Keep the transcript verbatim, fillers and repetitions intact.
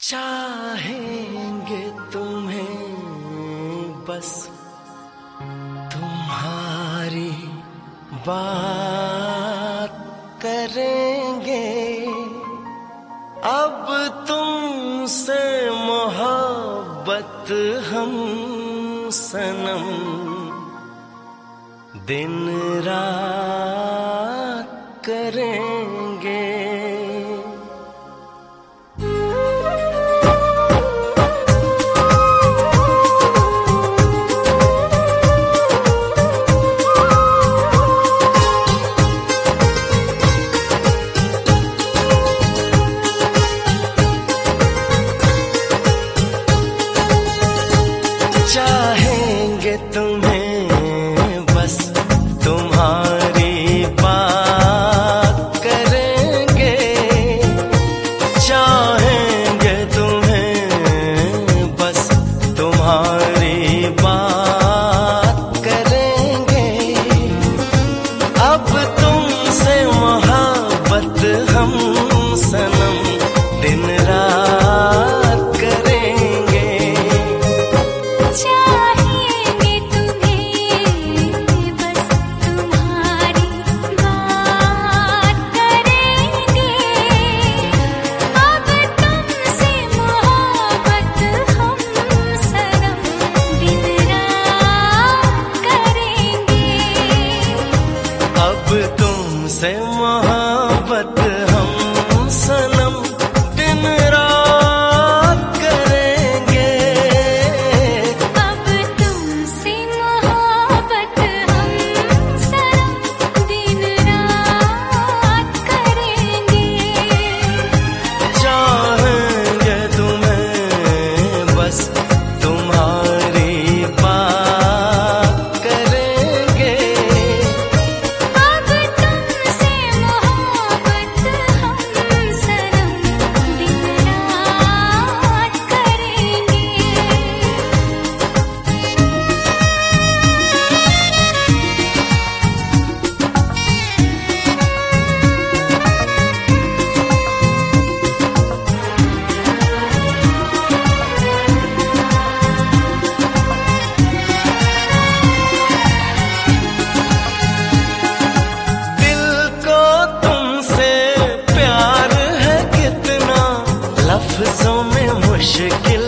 चाहेंगे तुम्हें बस तुम्हारी बात करेंगे, अब तुमसे मोहब्बत हम सनम दिन रात करेंगे। चाहेंगे तुम्हें बस तुम्हारी बात करेंगे, चाहेंगे तुम्हें बस तुम्हारी बात करेंगे, अब तुमसे मोहब्बत हम सनम दिन रात करेंगे। चाहेंगे तुम्हें बस तुम्हारी बात करेंगे, अब तुमसे मोहब्बत हम सनम दिन रात करेंगे, अब तुमसे मोहब्बत हम सनम दिन रात करेंगे, अब तुमसे मोहब्बत हम सनम दिन रात करेंगे। चाहेंगे तुम्हें बस तुम्हारी बात करेंगे, अब तुमसे मोहब्बत हम सनम दिन रात करेंगे। दिल को तुमसे प्यार है कितना, लफ्जों में मुश्किल